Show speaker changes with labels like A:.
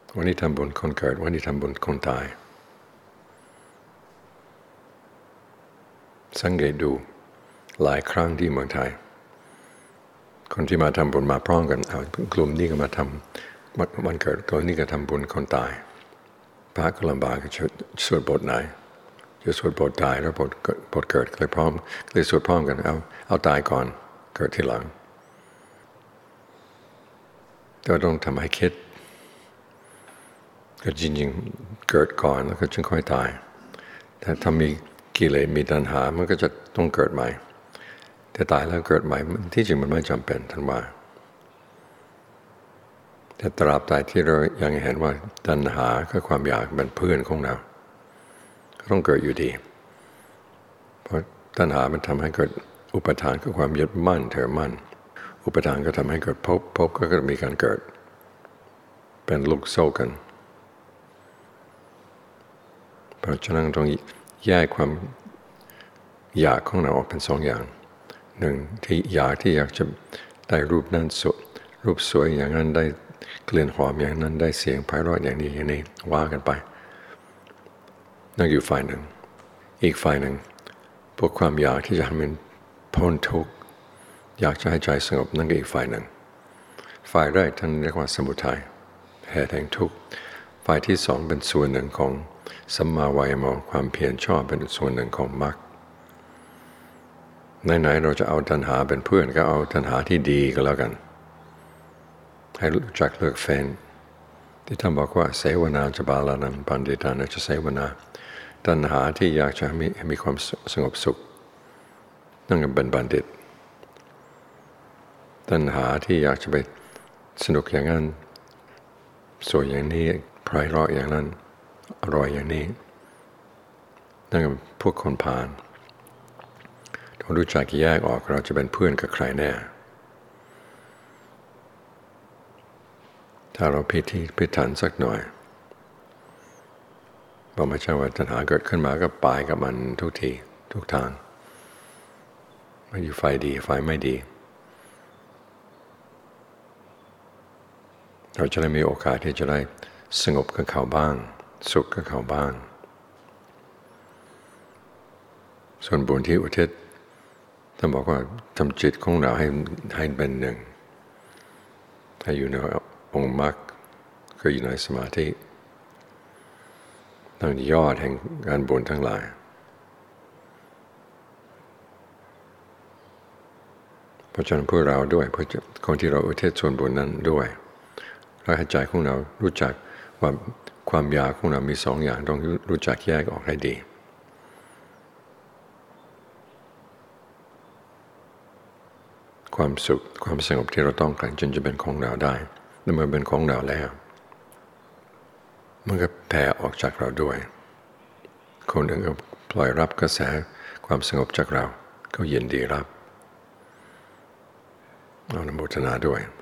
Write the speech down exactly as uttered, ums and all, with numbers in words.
A: วันนี้ทำบุญคนเกิดวันนี้ทำบุญคนตายสังเกตดูหลายครั้งที่เมืองไทยคนที่มาทำบุญมาพร้อมกันเอากลุ่มนี้ก็มาทำวันเกิดกลุ่มนี้ก็ทำบุญคนตายพระก็ลำบากจะสวดบทไหนจะสวดบทตายแล้วบทบทเกิดเลยพร้อมเลยสวดพร้อมกันเอาเอาตายก่อนเกิดทีหลังก็ต้องทำให้คิดก็จริงๆเกิดก่อนแล้วก็จึงค่อยตายแต่ถ้ามีกิเลสมีตัณหามันก็จะต้องเกิดใหม่แต่ตายแล้วเกิดใหม่ที่จริงมันไม่จำเป็นท่านว่าแต่ตราบใดที่เรายังเห็นว่าตัณหาคือความอยากเป็นเพื่อนของเราก็ต้องเกิดอยู่ดีเพราะตัณหามันทำให้เกิดอุปทานคือความยึดมั่นถือมั่นอุปทานก็ทำให้เกิดภพภพก็มีการเกิดเป็นลูกโซ่กันเพราะฉะนั้นต้องแยกความอยากของเราออกเป็นสองอย่างหนึ่งที่อยากที่อยากจะได้รูปนั้นสวยรูปสวยอย่างนั้นได้กลิ่นหอมอย่างนั้นได้เสียงไพเราะอย่างนี้อย่างนี้ว่ากันไปนั่นอยู่ฝ่ายหนึ่งอีกฝ่ายหนึ่งพวกความอยากที่จะทำมันพ้นทุกข์อยากจะให้ใจสงบนั่นก็อีกฝ่ายหนึ่งฝ่ายแรกท่านเรียกว่าสมุทัยเหตุแห่งทุกข์ฝ่ายที่สองเป็นส่วนหนึ่งของสัมมาวายามะความเพียรชอบเป็นส่วนหนึ่งของมรรคไหนๆเราจะเอาตัณหาเป็นเพื่อนก็เอาตัณหาที่ดีก็แล้วกันให้รู้จักเลือกเฟ้นที่ท่านบอกว่าเสวนาจะบาลานังปันดิตานะจะเสวนาตัณหาที่อยากจะมีมีความสงบสุขนั่นก็เป็นบัณฑิตตัณหาที่อยากจะไปสนุกอย่างนั้นสวยอย่างนี้ไพเราะอย่างนั้นอร่อยอย่างนี้นั่นก็พวกคนพาลต้องรู้จักแยกออกเราจะเป็นเพื่อนกับใครแน่ถ้าเราพิธีพิถันสักหน่อยบอกไม่ใช่ว่าตัณหาเกิดขึ้นมาก็ปายกับมันทุกทีทุกทางไม่อยู่ฝ่ายดีฝ่ายไม่ดีเราจะได้มีโอกาสที่จะได้สงบกับเขาบ้างสุขกับเขาบ้างส่วนบุญที่อุทิศท่านบอกว่าทำจิตของเราให้ให้เป็นหนึ่งให้อยู่ในองค์มรรคคืออยู่ในสมาธิตั้งยอดแห่งการบุญทั้งหลายเพราะฉะนั้นพวกเราด้วยเพื่อคนที่เราอุทิศส่วนบุญนั้นด้วยเราให้ใจของเรารู้จักว่าความอยากของเรามีสองอย่างต้องรู้จักแยกออกให้ดีความสุขความสงบที่เราต้องการจนจะเป็นของเราได้และเมื่อเป็นของเราแล้วมันก็แผ่ออกจากเราด้วยคนอื่นก็ปล่อยรับกระแสความสงบจากเราก็ยินดีรับเอาอนุโมทนาด้วย